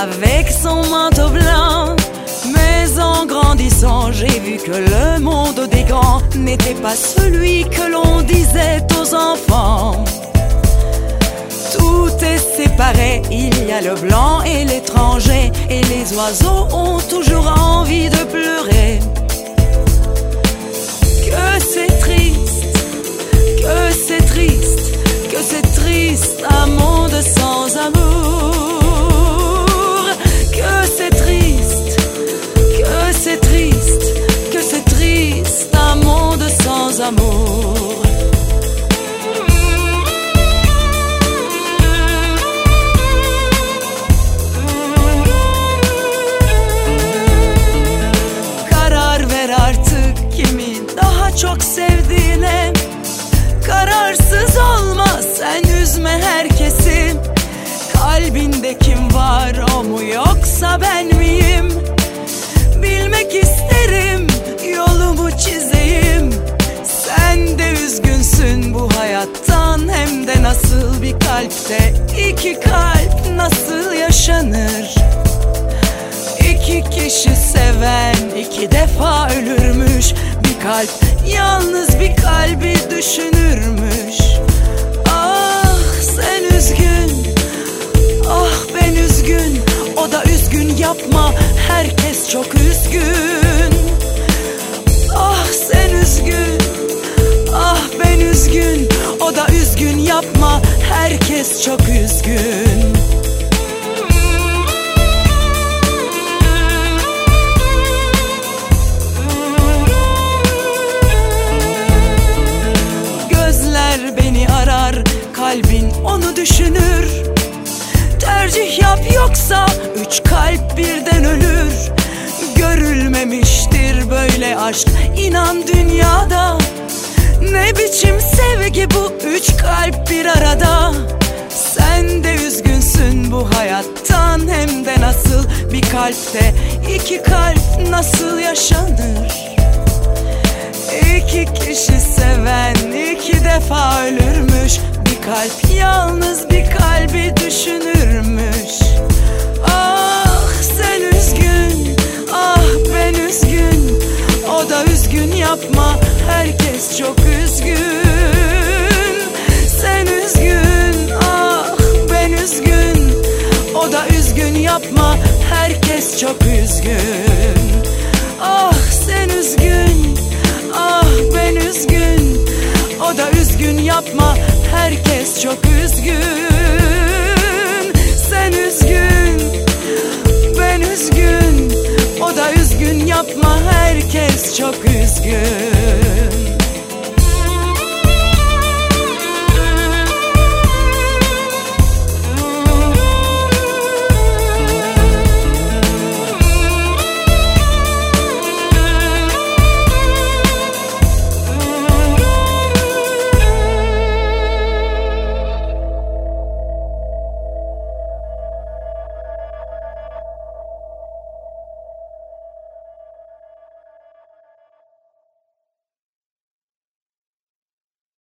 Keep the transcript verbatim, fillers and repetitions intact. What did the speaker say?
avec son manteau blanc. Mais en grandissant, j'ai vu que le monde des grands n'était pas celui que l'on disait aux enfants. Tout est séparé, il y a le blanc et l'étranger, et les oiseaux ont toujours envie de pleurer. Que c'est triste, que c'est triste, que c'est triste un monde sans amour. Que c'est triste, que c'est triste, que c'est triste un monde sans amour. Çok sevdiğine kararsız olma, sen üzme herkesi. Kalbinde kim var, o mu yoksa ben miyim? Bilmek isterim, yolumu çizeyim. Sen de üzgünsün bu hayattan, hem de nasıl bir kalpte iki kalp nasıl yaşanır? İki kişi seven iki defa ölürmüş. Bir kalp yalnız bir kalbi düşünürmüş. Ah sen üzgün, ah ben üzgün, o da üzgün, yapma, herkes çok üzgün. Ah sen üzgün, ah ben üzgün, o da üzgün, yapma, herkes çok üzgün. Beni arar, kalbin onu düşünür. Tercih yap, yoksa üç kalp birden ölür. Görülmemiştir böyle aşk, inan dünyada. Ne biçim sevgi bu, üç kalp bir arada. Sen de üzgünsün bu hayattan, hem de nasıl bir kalpte iki kalp nasıl yaşanır? İki kişi seven iki defa ölürmüş. Bir kalp yalnız bir kalbi düşünürmüş. Ah sen üzgün, ah ben üzgün, o da üzgün, yapma, herkes çok üzgün. Sen üzgün, ah ben üzgün, o da üzgün, yapma, herkes çok üzgün. Ah sen üzgün, ah ben üzgün, o da üzgün, yapma, herkes çok üzgün. Sen üzgün, ben üzgün, o da üzgün, yapma, herkes çok üzgün.